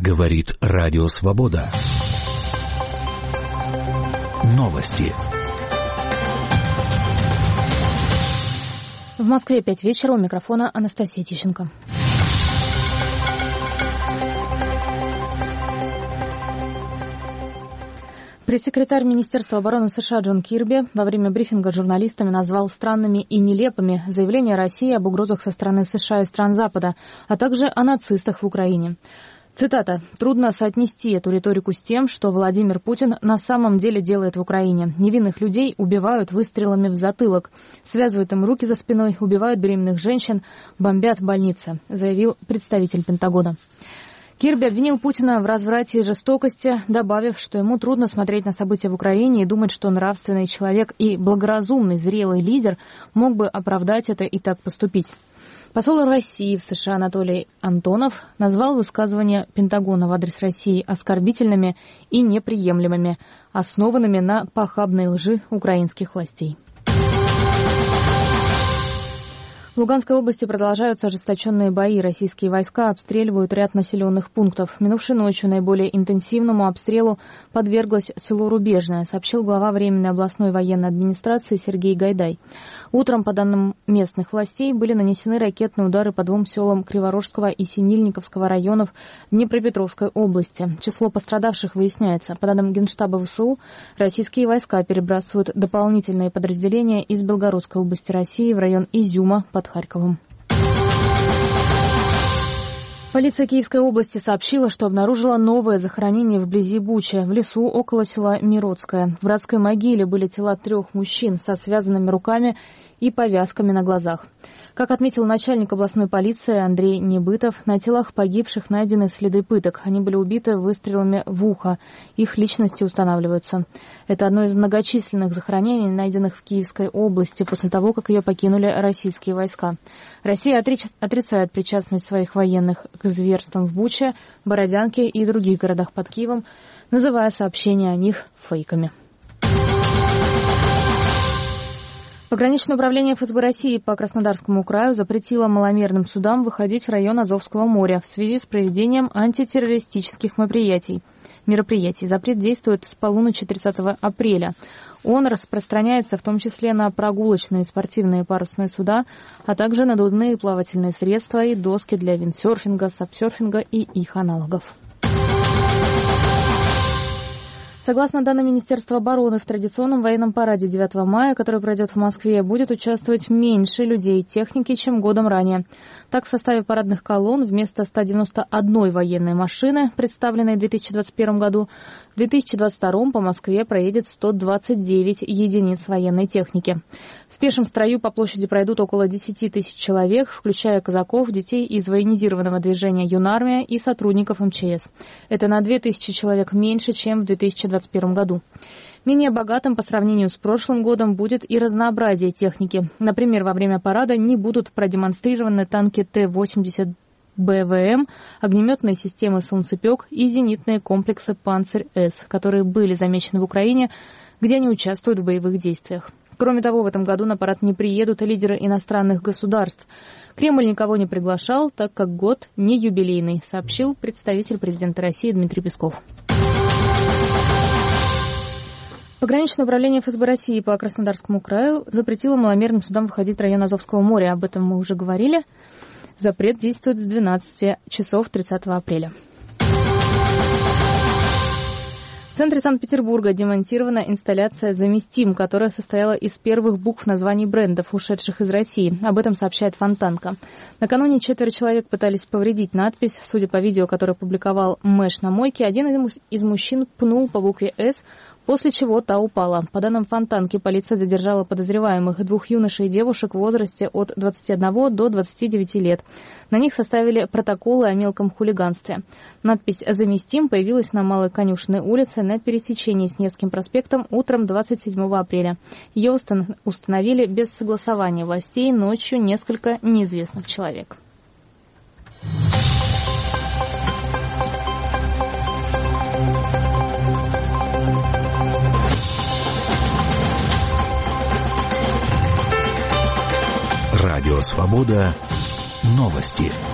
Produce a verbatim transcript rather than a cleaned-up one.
Говорит Радио Свобода. Новости. В Москве пять вечера, у микрофона Анастасия Тищенко. Пресс-секретарь Министерства обороны США Джон Кирби во время брифинга с журналистами назвал странными и нелепыми заявления России об угрозах со стороны США и стран Запада, а также о нацистах в Украине. Цитата. «Трудно соотнести эту риторику с тем, что Владимир Путин на самом деле делает в Украине. Невинных людей убивают выстрелами в затылок, связывают им руки за спиной, убивают беременных женщин, бомбят больницы», заявил представитель Пентагона. Кирби обвинил Путина в разврате и жестокости, добавив, что ему трудно смотреть на события в Украине и думать, что нравственный человек и благоразумный, зрелый лидер мог бы оправдать это и так поступить. Посол России в США Анатолий Антонов назвал высказывания Пентагона в адрес России оскорбительными и неприемлемыми, основанными на похабной лжи украинских властей. В Луганской области продолжаются ожесточенные бои. Российские войска обстреливают ряд населенных пунктов. Минувшей ночью наиболее интенсивному обстрелу подверглось село Рубежное, сообщил глава Временной областной военной администрации Сергей Гайдай. Утром, по данным местных властей, были нанесены ракетные удары по двум селам Криворожского и Синильниковского районов Днепропетровской области. Число пострадавших выясняется. По данным Генштаба ВСУ, российские войска перебрасывают дополнительные подразделения из Белгородской области России в район Изюма под Харьковом. Полиция Киевской области сообщила, что обнаружила новое захоронение вблизи Бучи, в лесу около села Миродское. В братской могиле были тела трех мужчин со связанными руками и повязками на глазах. Как отметил начальник областной полиции Андрей Небытов, на телах погибших найдены следы пыток. Они были убиты выстрелами в ухо. Их личности устанавливаются. Это одно из многочисленных захоронений, найденных в Киевской области после того, как ее покинули российские войска. Россия отрицает причастность своих военных к зверствам в Буче, Бородянке и других городах под Киевом, называя сообщения о них фейками. Пограничное управление эф эс бэ России по Краснодарскому краю запретило маломерным судам выходить в район Азовского моря в связи с проведением антитеррористических мероприятий. мероприятий. Запрет действует с полуночи тридцатого апреля. Он распространяется в том числе на прогулочные спортивные парусные суда, а также надувные плавательные средства и доски для виндсерфинга, сапсерфинга и их аналогов. Согласно данным Министерства обороны, в традиционном военном параде девятого мая, который пройдет в Москве, будет участвовать меньше людей и техники, чем годом ранее. Так, в составе парадных колонн вместо ста девяноста одной военной машины, представленной в две тысячи двадцать первом году, в две тысячи двадцать втором по Москве проедет сто двадцать девять единиц военной техники. В пешем строю по площади пройдут около десяти тысяч человек, включая казаков, детей из военизированного движения «Юнармия» и сотрудников эм че эс. Это на две тысячи человек меньше, чем в две тысячи двадцать первом году. Менее богатым по сравнению с прошлым годом будет и разнообразие техники. Например, во время парада не будут продемонстрированы танки Т восемьдесят бэ вэ эм, огнеметные системы «Солнцепек» и зенитные комплексы «Панцирь-С», которые были замечены в Украине, где они участвуют в боевых действиях. Кроме того, в этом году на парад не приедут лидеры иностранных государств. Кремль никого не приглашал, так как год не юбилейный, сообщил представитель президента России Дмитрий Песков. Пограничное управление эф эс бэ России по Краснодарскому краю запретило маломерным судам выходить в район Азовского моря. Об этом мы уже говорили. Запрет действует с двенадцати часов тридцатого апреля. В центре Санкт-Петербурга демонтирована инсталляция «Заместим», которая состояла из первых букв названий брендов, ушедших из России. Об этом сообщает Фонтанка. Накануне четверо человек пытались повредить надпись. Судя по видео, которое публиковал Мэш на мойке, один из мужчин пнул по букве «С», после чего та упала. По данным Фонтанки, полиция задержала подозреваемых двух юношей и девушек в возрасте от двадцати одного до двадцати девяти лет. На них составили протоколы о мелком хулиганстве. Надпись «Заместим» появилась на Малой Конюшенной улице на пересечении с Невским проспектом утром двадцать седьмого апреля. Ее установили без согласования властей ночью несколько неизвестных человек. Радио «Свобода». Новости.